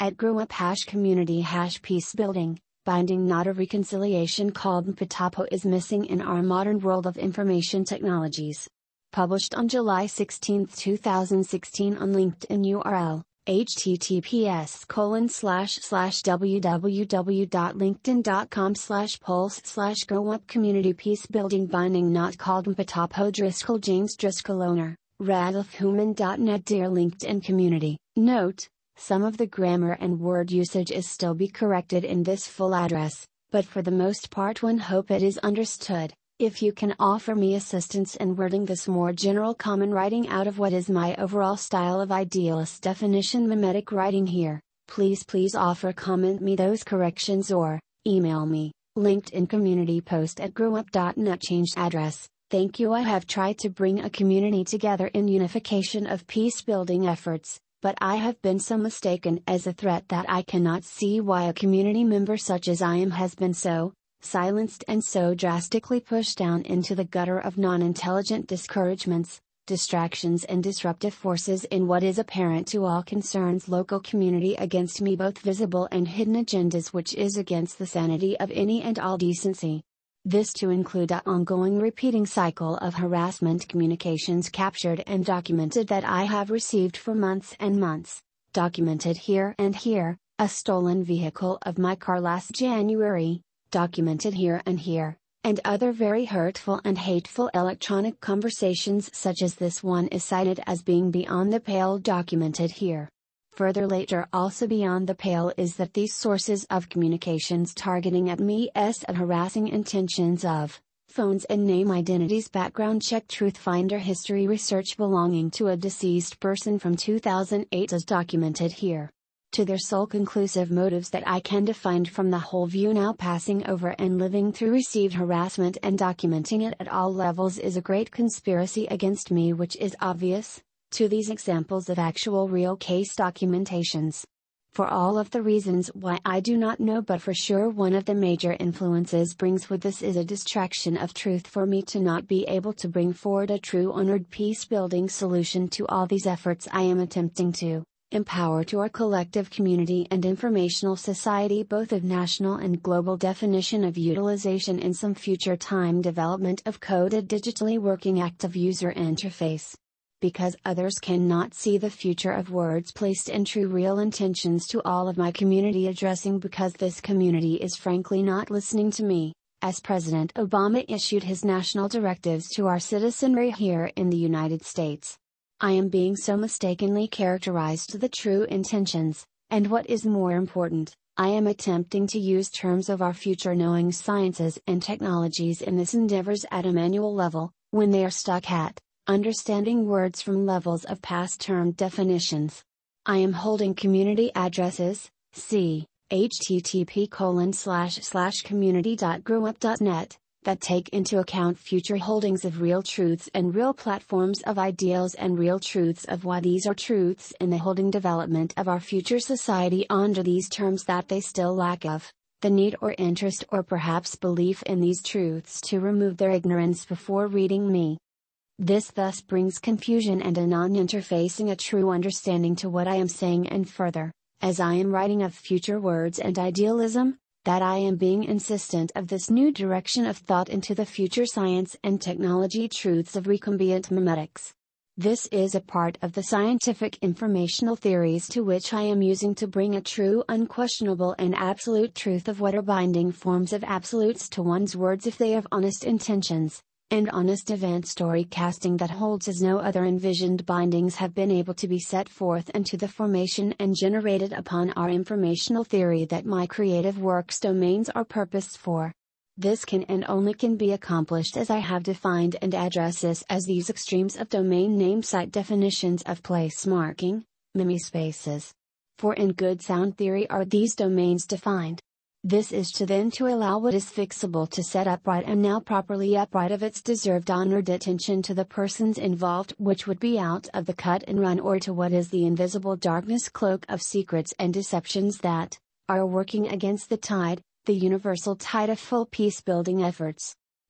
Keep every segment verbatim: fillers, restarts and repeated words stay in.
At grow up hash community hash peace building, binding not a reconciliation called Mpatapo is missing in our modern world of information technologies. Published on July sixteenth two thousand sixteen on LinkedIn U R L, https colon slash slash www.linkedin.com slash pulse slash grow up community peace building binding not called Mpatapo Driscoll James Driscoll owner, radolf human dot net. Dear LinkedIn community, note, some of the grammar and word usage is still be corrected in this full address, but for the most part one hope it is understood. If you can offer me assistance in wording this more general common writing out of what is my overall style of idealist definition mimetic writing here, please please offer comment me those corrections or, email me, LinkedIn community post at grow up dot net changed address. Thank you. I have tried to bring a community together in unification of peace building efforts, but I have been so mistaken as a threat that I cannot see why a community member such as I am has been so silenced and so drastically pushed down into the gutter of non-intelligent discouragements, distractions and disruptive forces in what is apparent to all concerns local community against me both visible and hidden agendas which is against the sanity of any and all decency. This to include a ongoing repeating cycle of harassment communications captured and documented that I have received for months and months, documented here and here, a stolen vehicle of my car last January, documented here and here, and other very hurtful and hateful electronic conversations such as this one is cited as being beyond the pale documented here. Further later also beyond the pale is that these sources of communications targeting at me s at harassing intentions of, phones and name identities background check truth finder history research belonging to a deceased person from two thousand eight as documented here. To their sole conclusive motives that I can define from the whole view now passing over and living through received harassment and documenting it at all levels is a great conspiracy against me which is obvious, to these examples of actual real case documentations. For all of the reasons why I do not know but for sure one of the major influences brings with this is a distraction of truth for me to not be able to bring forward a true honored peace building solution to all these efforts I am attempting to empower to our collective community and informational society both of national and global definition of utilization in some future time development of coded digitally working active user interface. Because others cannot see the future of words placed in true real intentions to all of my community addressing because this community is frankly not listening to me, as President Obama issued his national directives to our citizenry here in the United States. I am being so mistakenly characterized to the true intentions, and what is more important, I am attempting to use terms of our future knowing sciences and technologies in this endeavors at a manual level, when they are stuck at understanding words from levels of past term definitions. I am holding community addresses, see, http colon slash slash community dot grow up dot net, that take into account future holdings of real truths and real platforms of ideals and real truths of why these are truths in the holding development of our future society under these terms that they still lack of, the need or interest or perhaps belief in these truths to remove their ignorance before reading me. This thus brings confusion and a non-interfacing a true understanding to what I am saying and further, as I am writing of future words and idealism, that I am being insistent of this new direction of thought into the future science and technology truths of recombinant memetics. This is a part of the scientific informational theories to which I am using to bring a true unquestionable and absolute truth of what are binding forms of absolutes to one's words if they have honest intentions, and honest event story casting that holds as no other envisioned bindings have been able to be set forth into the formation and generated upon our informational theory that my creative works domains are purposed for. This can and only can be accomplished as I have defined and address this as these extremes of domain name site definitions of place marking, spaces. For in good sound theory are these domains defined. This is to then to allow what is fixable to set upright and now properly upright of its deserved honored attention to the persons involved which would be out of the cut and run or to what is the invisible darkness cloak of secrets and deceptions that are working against the tide, the universal tide of full peace building efforts.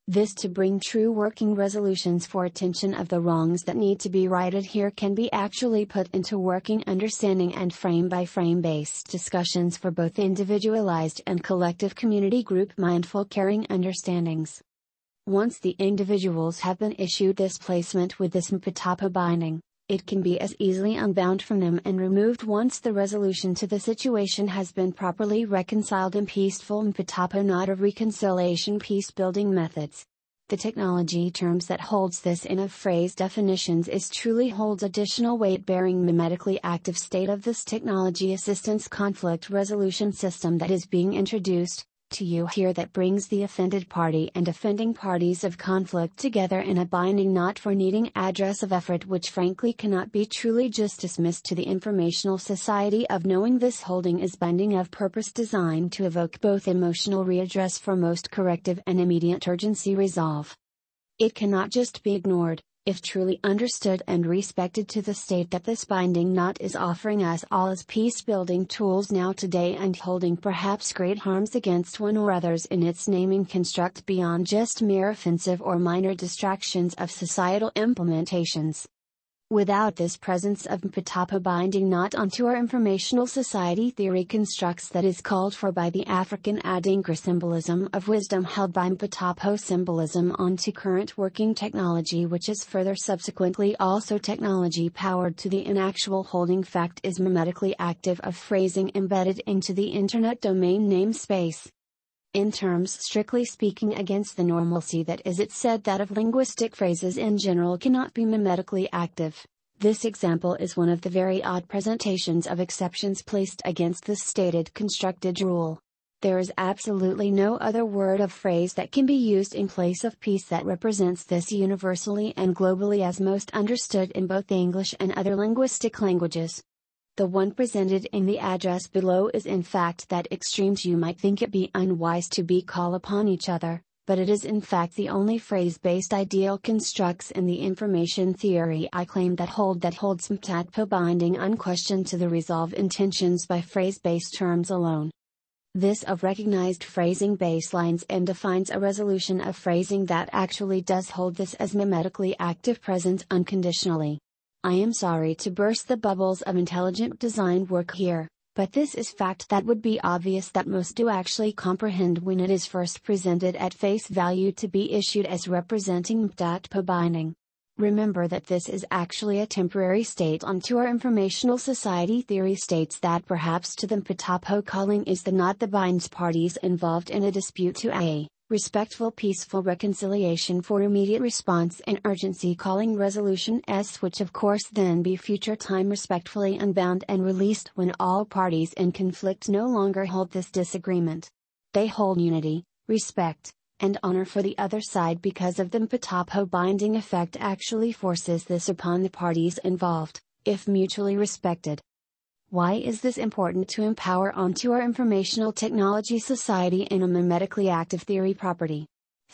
This to bring true working resolutions for attention of the wrongs that need to be righted here can be actually put into working understanding and frame-by-frame based discussions for both individualized and collective community group mindful caring understandings. Once the individuals have been issued this placement with this Mpatapa binding, it can be as easily unbound from them and removed once the resolution to the situation has been properly reconciled in peaceful Mpatapa not of reconciliation peace-building methods. The technology terms that holds this in of phrase definitions is truly holds additional weight bearing mimetically active state of this technology assistance conflict resolution system that is being introduced to you here that brings the offended party and offending parties of conflict together in a binding not for needing address of effort which frankly cannot be truly just dismissed to the informational society of knowing this holding is binding of purpose designed to evoke both emotional readdress for most corrective and immediate urgency resolve. It cannot just be ignored, if truly understood and respected to the state that this binding knot is offering us all as peace-building tools now today and holding perhaps great harms against one or others in its naming construct beyond just mere offensive or minor distractions of societal implementations. Without this presence of Mpatapa binding knot onto our informational society theory constructs that is called for by the African Adinkra symbolism of wisdom held by Mpatapo symbolism onto current working technology which is further subsequently also technology powered to the inactual holding fact is mimetically active of phrasing embedded into the internet domain namespace. In terms strictly speaking against the normalcy that is it said that of linguistic phrases in general cannot be mimetically active, this example is one of the very odd presentations of exceptions placed against this stated constructed rule. There is absolutely no other word of phrase that can be used in place of peace that represents this universally and globally as most understood in both English and other linguistic languages. The one presented in the address below is in fact that extremes you might think it be unwise to be call upon each other, but it is in fact the only phrase-based ideal constructs in the information theory I claim that hold that holds Mpatapa binding unquestioned to the resolve intentions by phrase-based terms alone. This of recognized phrasing baselines and defines a resolution of phrasing that actually does hold this as mimetically active present unconditionally. I am sorry to burst the bubbles of intelligent design work here, but this is fact that would be obvious that most do actually comprehend when it is first presented at face value to be issued as representing Mpatapa binding. Remember that this is actually a temporary state onto our informational society theory states that perhaps to the Mpatapo calling is the not the binds parties involved in a dispute to a respectful peaceful reconciliation for immediate response and urgency calling resolution s which of course then be future time respectfully unbound and released when all parties in conflict no longer hold this disagreement. They hold unity, respect, and honor for the other side because of the Mpatapo binding effect actually forces this upon the parties involved, if mutually respected. Why is this important to empower onto our informational technology society in a mimetically active theory property?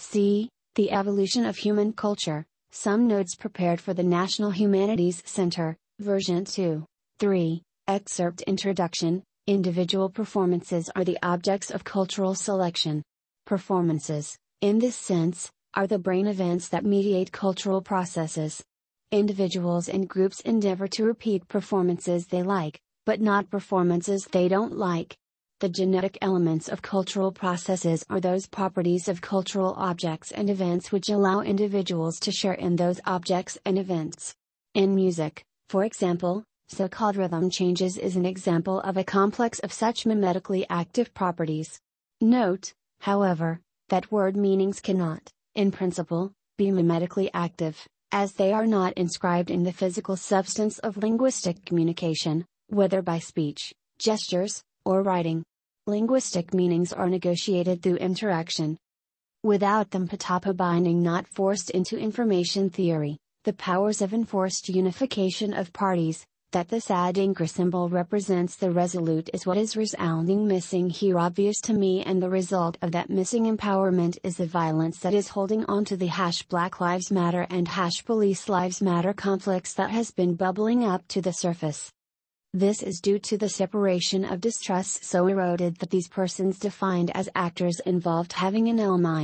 C. The Evolution of Human Culture, some notes prepared for the National Humanities Center, version two. three. Excerpt Introduction, individual performances are the objects of cultural selection. Performances, in this sense, are the brain events that mediate cultural processes. Individuals and groups endeavor to repeat performances they like, but not performances they don't like. The genetic elements of cultural processes are those properties of cultural objects and events which allow individuals to share in those objects and events. In music, for example, so-called rhythm changes is an example of a complex of such mimetically active properties. Note, however, that word meanings cannot, in principle, be mimetically active, as they are not inscribed in the physical substance of linguistic communication, whether by speech, gestures, or writing. Linguistic meanings are negotiated through interaction. Without them Mpatapa binding not forced into information theory, the powers of enforced unification of parties, that this Adinkra symbol represents the resolute is what is resounding missing here obvious to me and the result of that missing empowerment is the violence that is holding on to the hash Black Lives Matter and hash Police Lives Matter conflicts that has been bubbling up to the surface. This is due to the separation of distrust so eroded that these persons defined as actors involved having an ill mind,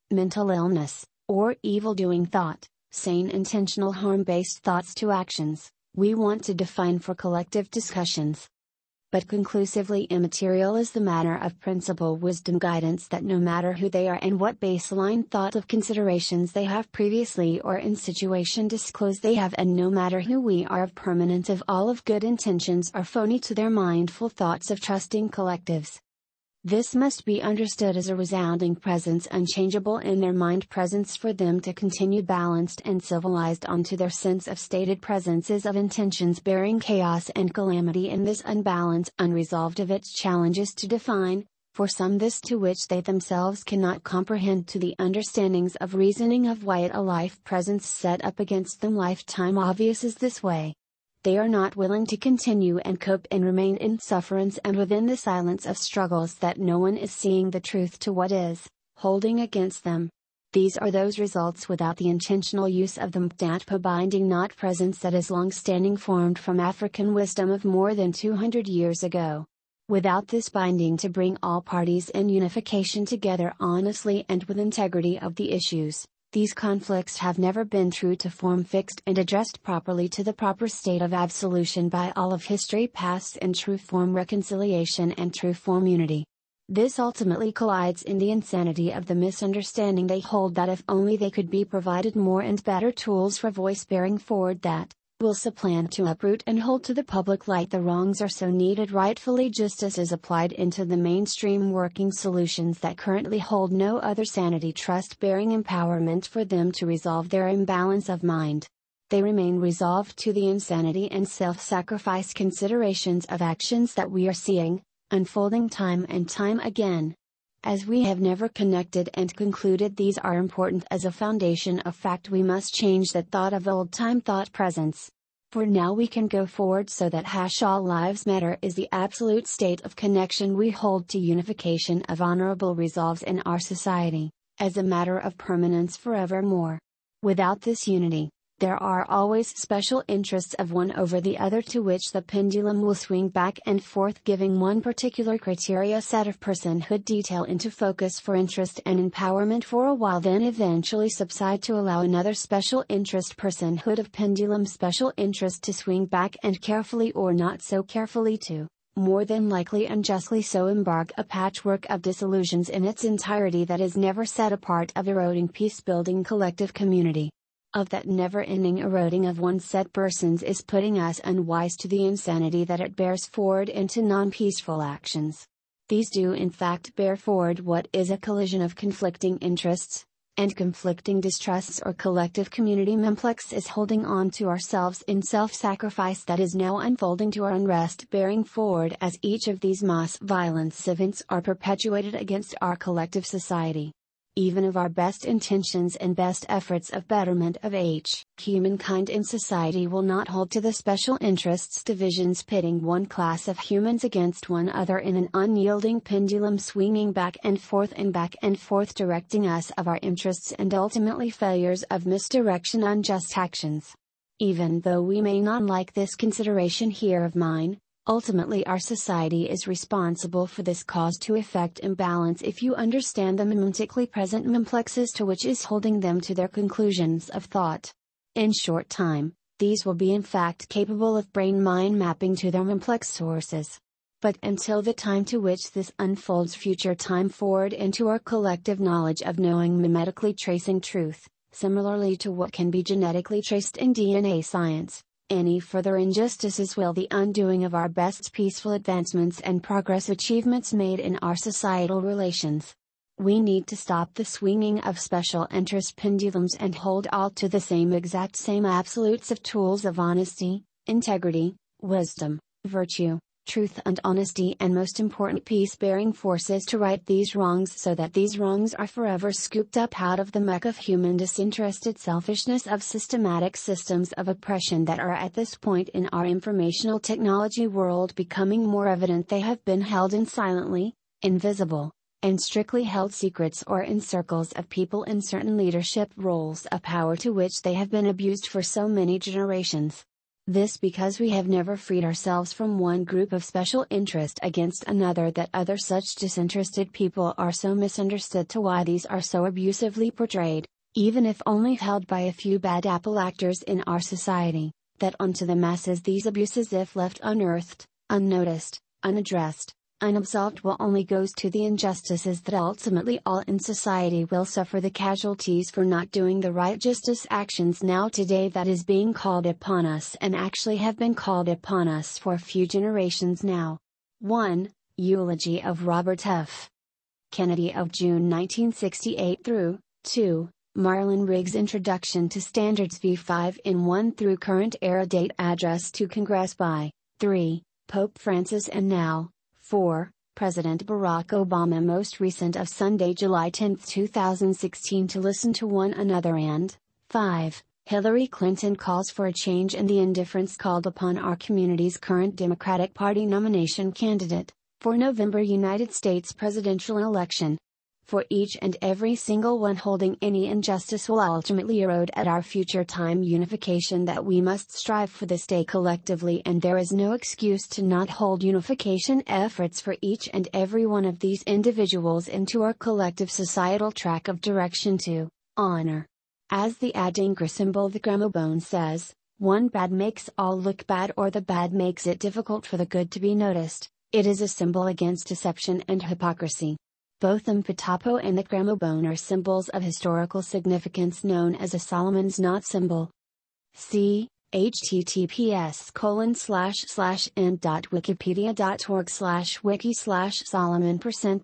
mental illness, or evil-doing thought, sane intentional harm-based thoughts to actions, we want to define for collective discussions. But conclusively immaterial is the matter of principle wisdom guidance that no matter who they are and what baseline thought of considerations they have previously or in situation disclosed they have, and no matter who we are of permanent of all of good intentions are phony to their mindful thoughts of trusting collectives. This must be understood as a resounding presence unchangeable in their mind presence for them to continue balanced and civilized onto their sense of stated presences of intentions bearing chaos and calamity in this unbalance unresolved of its challenges to define, for some this to which they themselves cannot comprehend to the understandings of reasoning of why it a life presence set up against them lifetime obvious is this way. They are not willing to continue and cope and remain in sufferance and within the silence of struggles that no one is seeing the truth to what is, holding against them. These are those results without the intentional use of the Mtatpa binding not presence that is long-standing formed from African wisdom of more than two hundred years ago. Without this binding to bring all parties in unification together honestly and with integrity of the issues, these conflicts have never been true to form fixed and addressed properly to the proper state of absolution by all of history past in true form reconciliation and true form unity. This ultimately collides in the insanity of the misunderstanding they hold that if only they could be provided more and better tools for voice bearing forward that, will supplant to uproot and hold to the public light the wrongs are so needed rightfully justice is applied into the mainstream working solutions that currently hold no other sanity trust bearing empowerment for them to resolve their imbalance of mind. They remain resolved to the insanity and self-sacrifice considerations of actions that we are seeing, unfolding time and time again. As we have never connected and concluded these are important as a foundation of fact, we must change that thought of old-time thought presence. For now we can go forward so that hash all lives matter is the absolute state of connection we hold to unification of honorable resolves in our society, as a matter of permanence forevermore. Without this unity, there are always special interests of one over the other to which the pendulum will swing back and forth, giving one particular criteria set of personhood detail into focus for interest and empowerment for a while, then eventually subside to allow another special interest personhood of pendulum special interest to swing back and carefully or not so carefully to, more than likely unjustly so, embark a patchwork of disillusions in its entirety that is never set apart of eroding peace-building collective community. Of that never-ending eroding of one set persons is putting us unwise to the insanity that it bears forward into non-peaceful actions. These do in fact bear forward what is a collision of conflicting interests, and conflicting distrusts or collective community complex is holding on to ourselves in self-sacrifice that is now unfolding to our unrest bearing forward as each of these mass violence events are perpetuated against our collective society. Even of our best intentions and best efforts of betterment of H. humankind in society will not hold to the special interests divisions pitting one class of humans against one other in an unyielding pendulum swinging back and forth and back and forth directing us of our interests and ultimately failures of misdirection unjust actions. Even though we may not like this consideration here of mine, ultimately our society is responsible for this cause to effect imbalance if you understand the momentically present complexes to which is holding them to their conclusions of thought. In short time, these will be in fact capable of brain-mind mapping to their complex sources. But until the time to which this unfolds future time forward into our collective knowledge of knowing mimetically tracing truth, similarly to what can be genetically traced in D N A science, any further injustices will the undoing of our best peaceful advancements and progress achievements made in our societal relations. We need to stop the swinging of special interest pendulums and hold all to the same exact same absolutes of tools of honesty, integrity, wisdom, virtue, truth and honesty, and most important peace-bearing forces to right these wrongs so that these wrongs are forever scooped up out of the muck of human disinterested selfishness of systematic systems of oppression that are at this point in our informational technology world becoming more evident. They have been held in silently, invisible, and strictly held secrets or in circles of people in certain leadership roles of power to which they have been abused for so many generations. This because we have never freed ourselves from one group of special interest against another, that other such disinterested people are so misunderstood, to why these are so abusively portrayed, even if only held by a few bad apple actors in our society, that unto the masses these abuses, if left unearthed, unnoticed, unaddressed, unabsolved, will only goes to the injustices that ultimately all in society will suffer the casualties for not doing the right justice actions now today that is being called upon us, and actually have been called upon us for a few generations now. one. Eulogy of Robert F. Kennedy of June nineteen sixty-eight through, two. Marlon Riggs' Introduction to Standards v five in one through Current Era Date Address to Congress by, three. Pope Francis and now, four. President Barack Obama, most recent of Sunday, July tenth two thousand sixteen, to listen to one another, and, five. Hillary Clinton calls for a change in the indifference called upon our community's current Democratic Party nomination candidate, for November United States presidential election. For each and every single one holding any injustice will ultimately erode at our future time unification that we must strive for this day collectively, and there is no excuse to not hold unification efforts for each and every one of these individuals into our collective societal track of direction to honor. As the Adinkra symbol the gramophone says, one bad makes all look bad, or the bad makes it difficult for the good to be noticed. It is a symbol against deception and hypocrisy. Both the Mpatapo and the gramophone are symbols of historical significance known as a Solomon's knot symbol. See https colon slash slash n.wikipedia.org slash wiki slash Solomon percent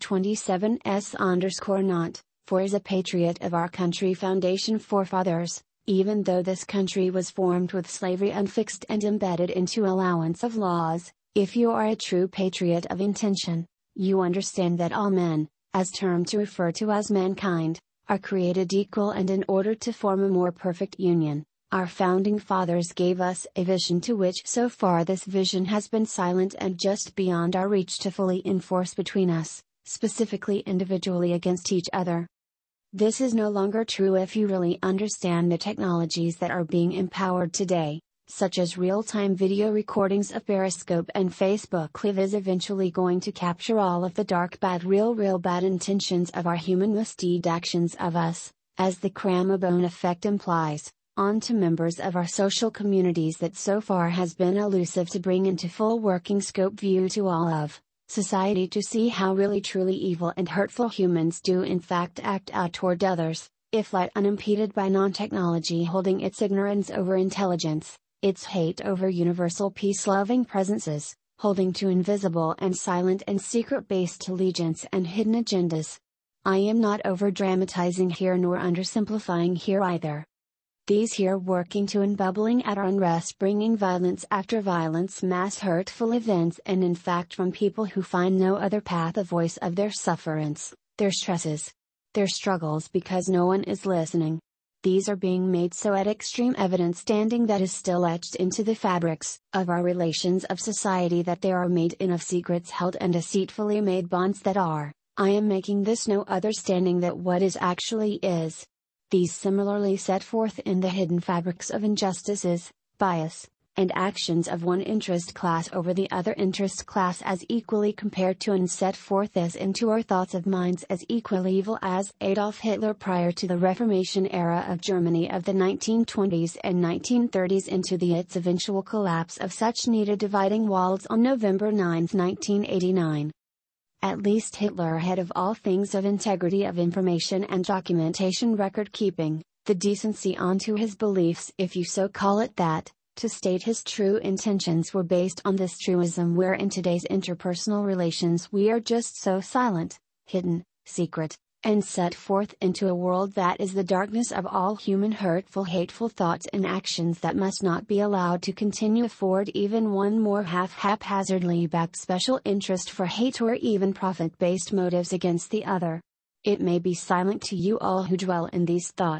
27s underscore knot, for as a patriot of our country foundation forefathers, even though this country was formed with slavery unfixed and embedded into allowance of laws, if you are a true patriot of intention, you understand that all men, as termed to refer to as mankind, are created equal, and in order to form a more perfect union, our founding fathers gave us a vision to which so far this vision has been silent and just beyond our reach to fully enforce between us, specifically individually against each other. This is no longer true if you really understand the technologies that are being empowered today, such as real-time video recordings of Periscope and Facebook Live, is eventually going to capture all of the dark bad real real bad intentions of our human misdeed actions of us, as the gramophone effect implies, onto members of our social communities that so far has been elusive to bring into full working scope view to all of society to see how really truly evil and hurtful humans do in fact act out toward others, if let unimpeded by non-technology holding its ignorance over intelligence, its hate over universal peace-loving presences, holding to invisible and silent and secret-based allegiance and hidden agendas. I am not over-dramatizing here nor undersimplifying here either. These here working to and bubbling at our unrest, bringing violence after violence, mass hurtful events, and in fact from people who find no other path a voice of their sufferance, their stresses, their struggles, because no one is listening. These are being made so at extreme evidence standing that is still etched into the fabrics of our relations of society that they are made in of secrets held and deceitfully made bonds that are, I am making this no other standing that what is actually is. These similarly set forth in the hidden fabrics of injustices, bias, and actions of one interest class over the other interest class as equally compared to and set forth as into our thoughts of minds as equally evil as Adolf Hitler prior to the Reformation era of Germany of the nineteen twenties and nineteen thirties into the its eventual collapse of such needed dividing walls on November ninth nineteen eighty-nine. At least Hitler had of all things of integrity of information and documentation record keeping, the decency onto his beliefs if you so call it that, to state his true intentions were based on this truism, where in today's interpersonal relations we are just so silent, hidden, secret, and set forth into a world that is the darkness of all human hurtful hateful thoughts and actions that must not be allowed to continue afford even one more half haphazardly backed special interest for hate or even profit-based motives against the other. It may be silent to you all who dwell in these thoughts,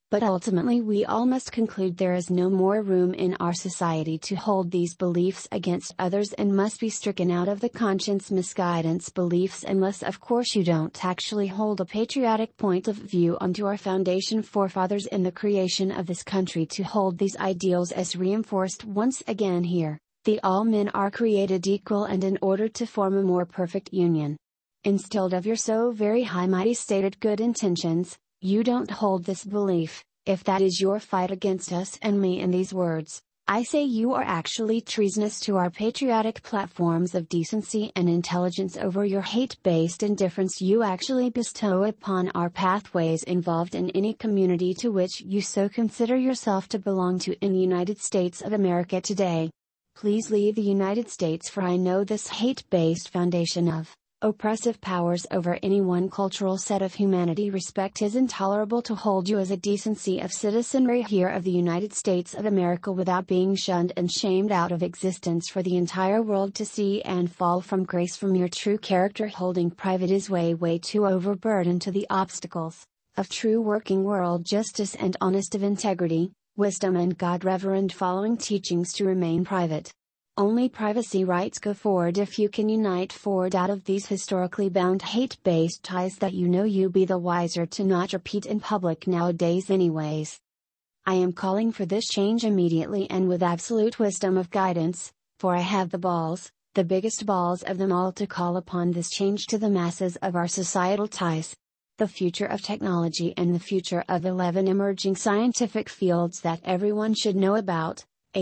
But ultimately we all must conclude there is no more room in our society to hold these beliefs against others and must be stricken out of the conscience misguidance beliefs unless of course you don't actually hold a patriotic point of view onto our foundation forefathers in the creation of this country to hold these ideals as reinforced once again here, the all men are created equal and in order to form a more perfect union. Instilled of your so very high mighty stated good intentions, you don't hold this belief. If that is your fight against us and me in these words, I say you are actually treasonous to our patriotic platforms of decency and intelligence over your hate-based indifference you actually bestow upon our pathways involved in any community to which you so consider yourself to belong to in the United States of America today. Please leave the United States, for I know this hate-based foundation of oppressive powers over any one cultural set of humanity respect is intolerable to hold you as a decency of citizenry here of the United States of America without being shunned and shamed out of existence for the entire world to see and fall from grace from your true character. Holding private is way way too overburdened to the obstacles of true working world justice and honest of integrity, wisdom and God-reverend following teachings to remain private. Only privacy rights go forward if you can unite forward out of these historically bound hate-based ties that you know you be the wiser to not repeat in public nowadays anyways. I am calling for this change immediately and with absolute wisdom of guidance, for I have the balls, the biggest balls of them all to call upon this change to the masses of our societal ties. The future of technology and the future of eleven emerging scientific fields that everyone should know about.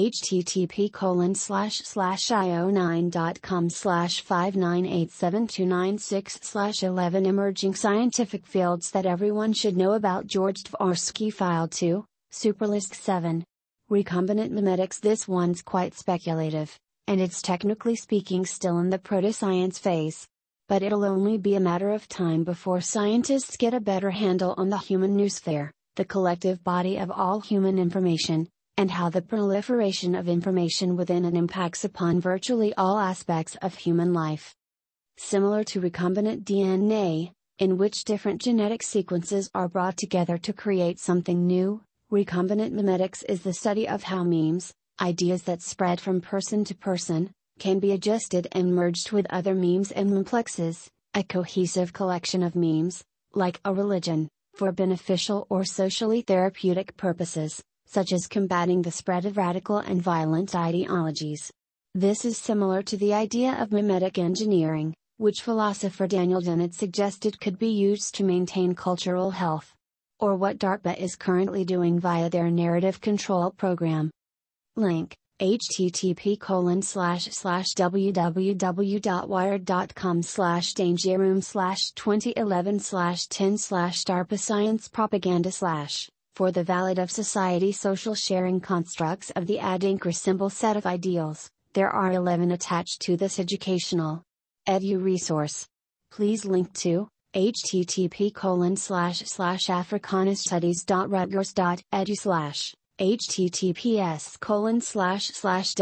http colon slash slash io9.com slash five nine eight seven two nine six slash 11 emerging scientific fields that everyone should know about. George Dvorsky File two, Superlist seven. Recombinant mimetics. This one's quite speculative, and it's technically speaking still in the proto-science phase. But it'll only be a matter of time before scientists get a better handle on the human noosphere, the collective body of all human information, and how the proliferation of information within it impacts upon virtually all aspects of human life. Similar to recombinant D N A, in which different genetic sequences are brought together to create something new, recombinant mimetics is the study of how memes, ideas that spread from person to person, can be adjusted and merged with other memes and memplexes, a cohesive collection of memes, like a religion, for beneficial or socially therapeutic purposes, such as combating the spread of radical and violent ideologies. This is similar to the idea of mimetic engineering, which philosopher Daniel Dennett suggested could be used to maintain cultural health. Or what DARPA is currently doing via their narrative control program. Link, http colon slash slash www.wired.com slash dangerroom slash 2011 slash 10 slash DARPA science propaganda slash. For the valid of society social sharing constructs of the ad inc symbol set of ideals, there are eleven attached to this educational edu resource. Please link to http colon slash slash africanastudies.rutgers.edu slash https colon slash slash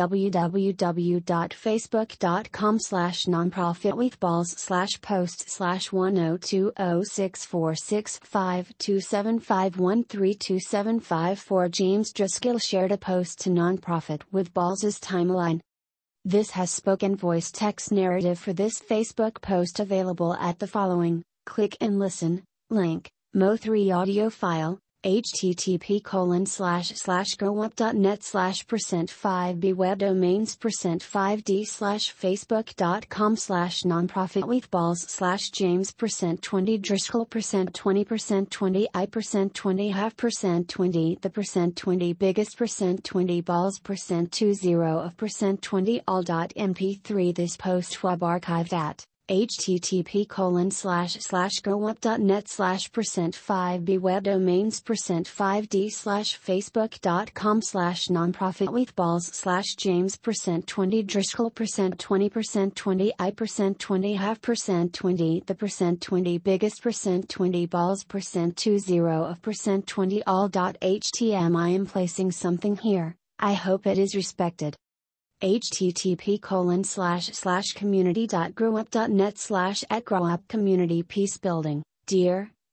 www.facebook.com slash nonprofitweethballs slash post slash one oh two oh six four six five two seven five one three two seven five four. James Driscoll shared a post to Nonprofit with Balls' timeline. This has spoken voice text narrative for this Facebook post available at the following, click and listen, link, M O three audio file, http colon slash slash growup.net slash percent 5b web domains percent 5d slash facebook.com slash nonprofitweethballs slash james percent 20 driscoll percent 20 percent 20 I percent 20 half percent 20 the percent 20 biggest percent 20 balls percent 20 of percent 20 all dot m p three. This post web archived at http colon slash slash growup.net slash percent 5b web domains percent 5d slash facebook.com slash nonprofitweethballs slash james percent 20 driscoll percent 20 percent 20 I percent 20 half percent 20 the percent 20 biggest percent 20 balls percent 20 of percent 20 all dot htm. I am placing something here, I hope it is respected. http colon slash slash community.growup.net slash at growup community peace building. Dear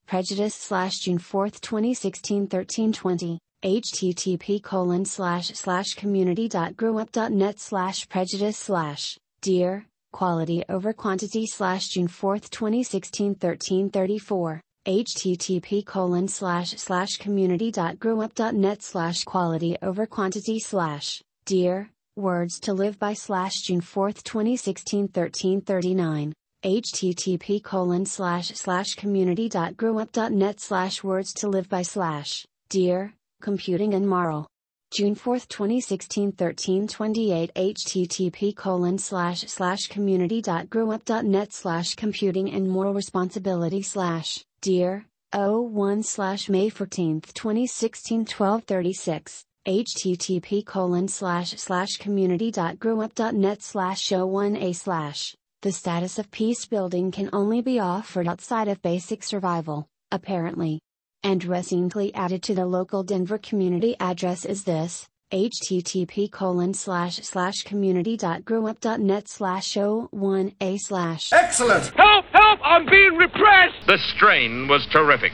Prejudice slash June fourth twenty sixteen thirteen twenty, http colon slash slash community dot growup dot net slash prejudice slash, dear, quality over quantity slash June fourth twenty sixteen thirteen thirty-four, http colon slash slash community dot growup dot net slash quality over quantity slash, dear, words to live by slash June fourth twenty sixteen thirteen thirty-nine, http colon slash slash community dot growup dot net slash words to live by slash, dear, computing and moral. June fourth twenty sixteen thirteen twenty-eight, http colon slash slash community dot growup dot net slash computing and moral responsibility slash, dear, oh one slash May fourteenth twenty sixteen twelve thirty-six, http colon slash slash community dot growup dot net slash oh one A slash, the status of peace building can only be offered outside of basic survival, apparently. And recently added to the local Denver community address is this, http colon slash slash community dot growup dot net slash oh one A slash. Excellent! Help! Help! I'm being repressed! The strain was terrific.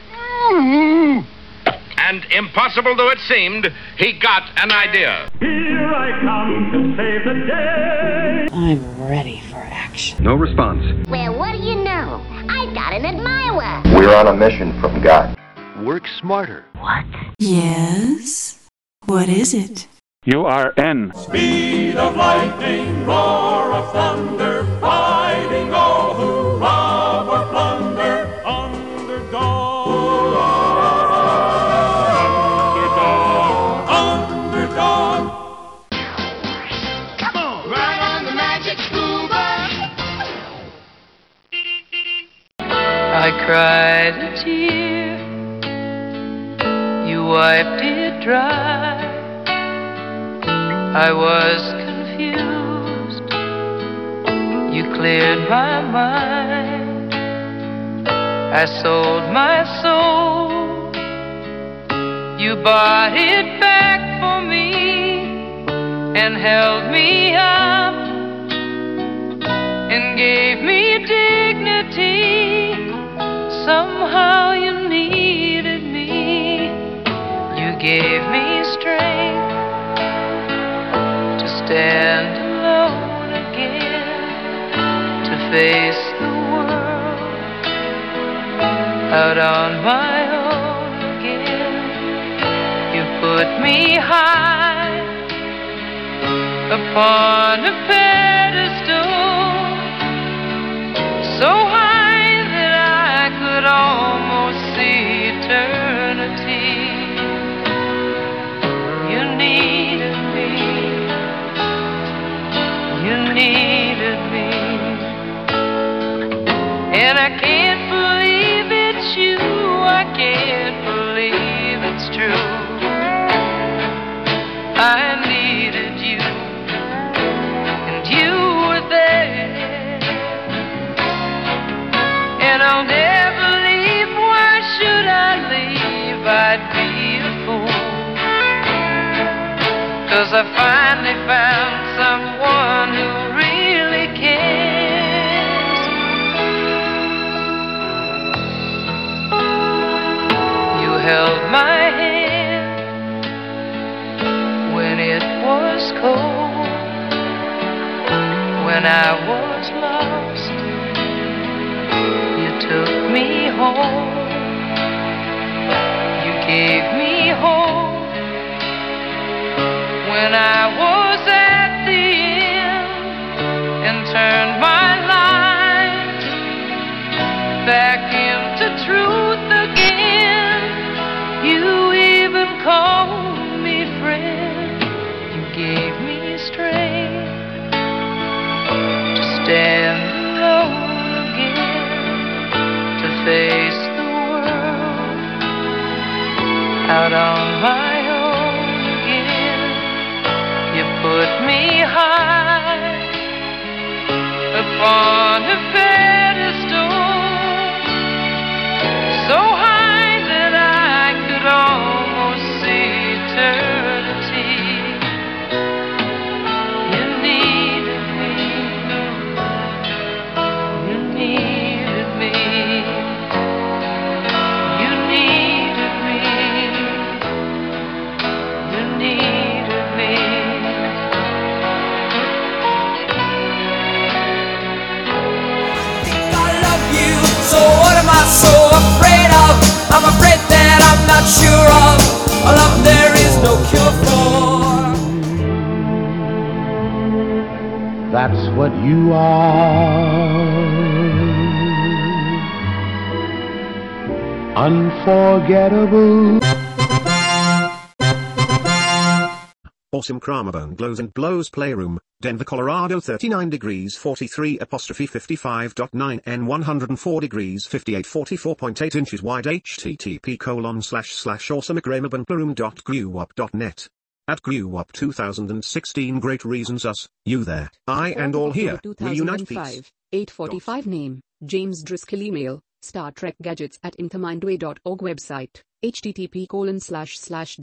And impossible though it seemed, he got an idea. Here I come to save the day. I'm ready for action. No response. Well, what do you know? I got an admirer. We're on a mission from God. Work smarter. What? Yes? What is it? U R N. Speed of lightning, roar of thunder, fighting all who rob or plunder. Underdog. Underdog. Underdog. Come on! Right on the magic school bus. I cried a tear. You wiped it dry. I was confused. You cleared my mind. I sold my soul. You bought it back for me and held me up and gave me dignity. Somehow you needed me. You gave me strength to stand alone again, to face the world out on my own again. You put me high upon a pedestal, so high that I could almost see eternity. You needed me. You needed me. And I can't believe it's you. I can't believe it's true. I needed you, and you were there. And I'll never leave. Why should I leave? I'd be a fool. 'Cause I finally found someone who really cares. You held my hand when it was cold, when I was lost. You took me home. You gave me hope when I was at the end, and turned my life back into truth again. You even called me friend. You gave me strength to stand alone again, to face the world out on my own again. You put me high upon a pedestal, so high that I could almost see eternity. You needed me. You needed me. that's what you are. Unforgettable. Awesome Cramabone Glows and Blows Playroom, Denver, Colorado thirty-nine degrees forty-three apostrophe fifty-five point nine N one hundred four degrees fifty-eight forty-four point eight inches wide http colon slash slash awesomecramaboneplayroom.glewup.net. At GLEWUP two thousand sixteen Great Reasons Us, You There, I and All Here, We Unite Peace. eight forty-five Name, James Driscoll. Email, Star Trek Gadgets at intermindway dot org. Website, http colon slash slash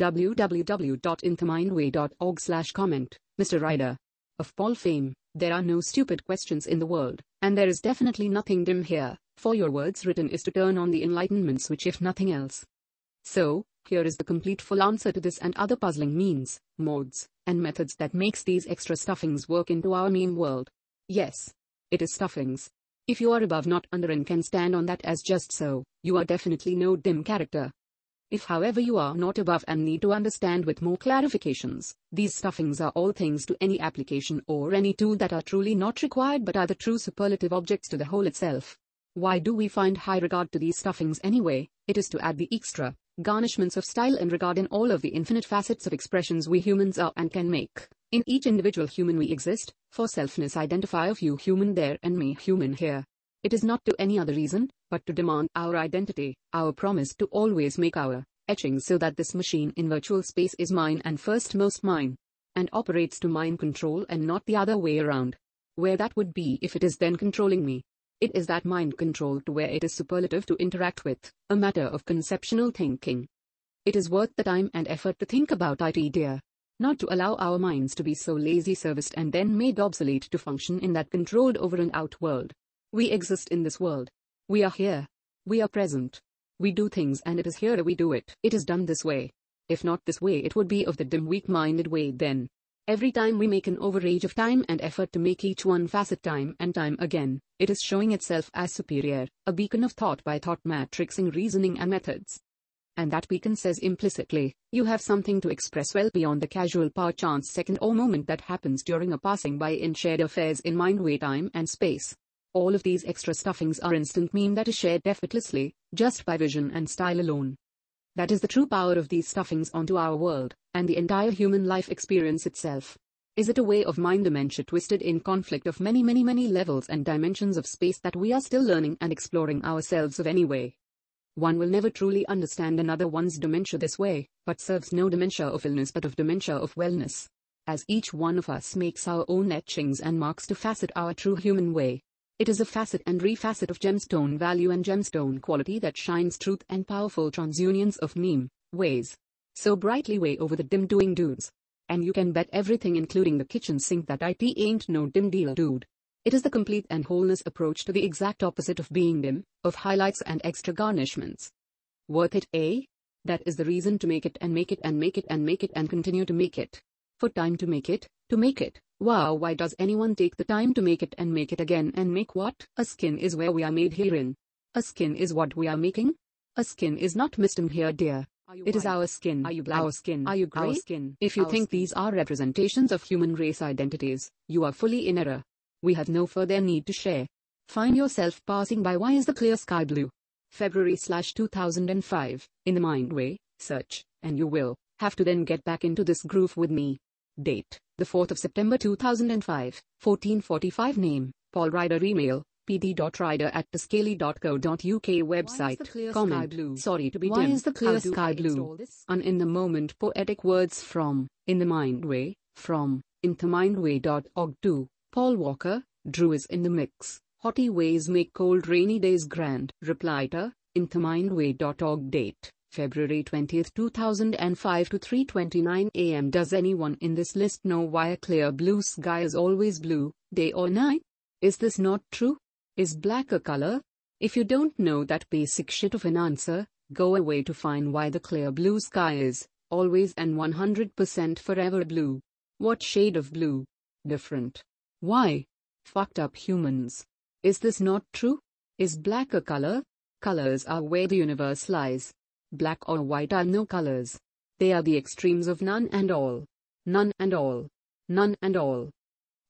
www.intermindway.org slash comment. Mister Ryder. Of Paul fame, there are no stupid questions in the world, and there is definitely nothing dim here, for your words written is to turn on the enlightenment switch if nothing else. So, here is the complete full answer to this and other puzzling means, modes, and methods that makes these extra stuffings work into our meme world. Yes. It is stuffings. If you are above not under and can stand on that as just so, you are definitely no dim character. If however you are not above and need to understand with more clarifications, these stuffings are all things to any application or any tool that are truly not required but are the true superlative objects to the whole itself. Why do we find high regard to these stuffings anyway? It is to add the extra garnishments of style and regard in all of the infinite facets of expressions we humans are and can make. In each individual human we exist, for selfness identify of you human there and me human here. It is not to any other reason, but to demand our identity, our promise to always make our etching so that this machine in virtual space is mine and first most mine, and operates to mind control and not the other way around. Where that would be if it is then controlling me. It is that mind control to where it is superlative to interact with, a matter of conceptual thinking. It is worth the time and effort to think about it, dear. Not to allow our minds to be so lazy serviced and then made obsolete to function in that controlled over and out world. We exist in this world. We are here. We are present. We do things and it is here we do it. It is done this way. If not this way it would be of the dim weak-minded way then. Every time we make an overage of time and effort to make each one facet time and time again, it is showing itself as superior, a beacon of thought by thought matrixing reasoning and methods. And that beacon says implicitly, you have something to express well beyond the casual par chance second or moment that happens during a passing by in shared affairs in mind-way time and space. All of these extra stuffings are instant meme that is shared effortlessly, just by vision and style alone. That is the true power of these stuffings onto our world, and the entire human life experience itself. Is it a way of mind dementia twisted in conflict of many many many levels and dimensions of space that we are still learning and exploring ourselves of anyway? One will never truly understand another one's dementia this way, but serves no dementia of illness but of dementia of wellness. As each one of us makes our own etchings and marks to facet our true human way. It is a facet and refacet of gemstone value and gemstone quality that shines truth and powerful transunions of meme ways. So brightly way over the dim doing dudes. And you can bet everything including the kitchen sink that it ain't no dim deal dude. It is the complete and wholeness approach to the exact opposite of being dim, of highlights and extra garnishments. Worth it, eh? That is the reason to make it and make it and make it and make it and continue to make it. For time to make it, to make it. Wow, why does anyone take the time to make it and make it again and make what? A skin is where we are made herein. A skin is what we are making? A skin is not mistem here, dear. It is our skin. Are you black? Our skin. Are you gray? Our skin. If you think these are representations of human race identities, you are fully in error. We have no further need to share. Find yourself passing by Why is the Clear Sky Blue? February slash two thousand five, in the mind way, search, and you will have to then get back into this groove with me. Date, the fourth of September two thousand five, fourteen forty-five Name, Paul Ryder. Email, p d dot ryder at tascali dot co dot u k. Website, comment, sorry to be dim. Why is the clear sky blue? An in the moment poetic words from, In the Mind Way, from, intermindway dot org to, Paul Walker, Drew is in the mix. Hotty ways make cold rainy days grand. Reply to, intermindway dot org. Date, February twentieth two thousand five to three twenty-nine a m Does anyone in this list know why a clear blue sky is always blue, day or night? Is this not true? Is black a color? If you don't know that basic shit of an answer, go away to find why the clear blue sky is, always and one hundred percent forever blue. What shade of blue? Different. Why? Fucked up humans. Is this not true? Is black a color? Colors are where the universe lies. Black or white are no colors. They are the extremes of none and all. None and all. None and all.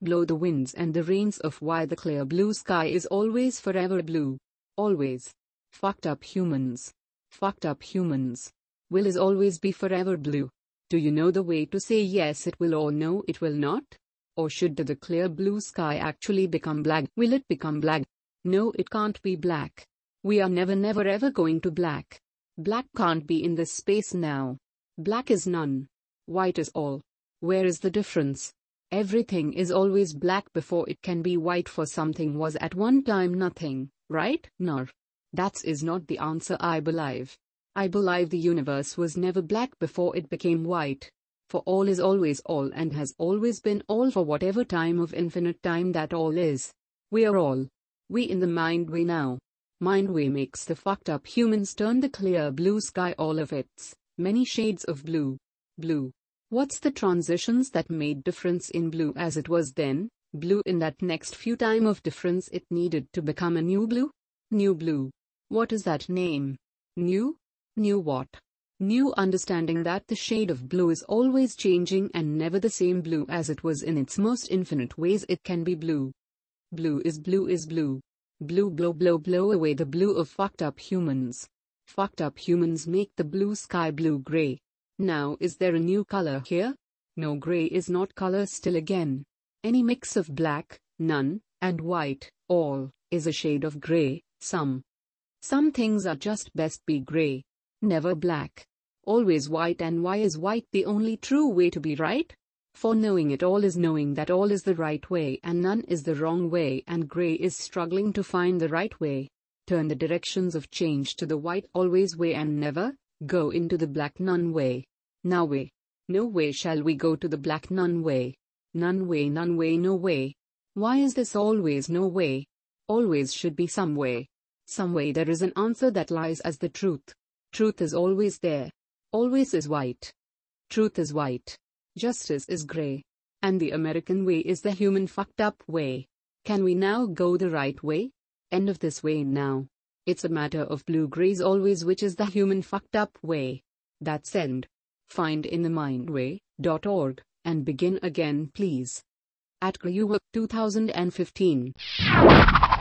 blow the winds and the rains of why the clear blue sky is always forever blue. Always. Fucked up humans. Fucked up humans. Will is always be forever blue. Do you know the way to say yes it will or no it will not? Or should the clear blue sky actually become black? Will it become black? No, it can't be black. We are never never ever going to black. Black can't be in this space now. Black is none. White is all. Where is the difference? Everything is always black before it can be white, for something was at one time nothing, right? No. That is not the answer I believe. I believe the universe was never black before it became white. For all is always all and has always been all for whatever time of infinite time that all is. We are all. We in the mind way now. Mind way makes the fucked up humans turn the clear blue sky all of its many shades of blue. Blue. What's the transitions that made difference in blue as it was then? Blue in that next few time of difference it needed to become a new blue? New blue. What is that name? New? New what? New understanding that the shade of blue is always changing and never the same blue as it was in its most infinite ways it can be blue. Blue is blue is blue. Blue blow blow blow away the blue of fucked up humans. Fucked up humans make the blue sky blue gray. Now is there a new color here? No, gray is not color still again. Any mix of black, none, and white, all, is a shade of gray, some. Some things are just best be gray. Never black. Always white. And why is white the only true way to be right? For knowing it all is knowing that all is the right way and none is the wrong way, and gray is struggling to find the right way. Turn the directions of change to the white always way and never go into the black none way. Now way. No way shall we go to the black none way. None way none way no way. Why is this always no way? Always should be some way. Some way there is an answer that lies as the truth. Truth is always there. Always is white. Truth is white. Justice is gray. And the American way is the human fucked up way. Can we now go the right way? End of this way now. It's a matter of blue grays always, which is the human fucked up way. That's end. Find in the mindway dot org and begin again please. At Greyuwork two thousand fifteen.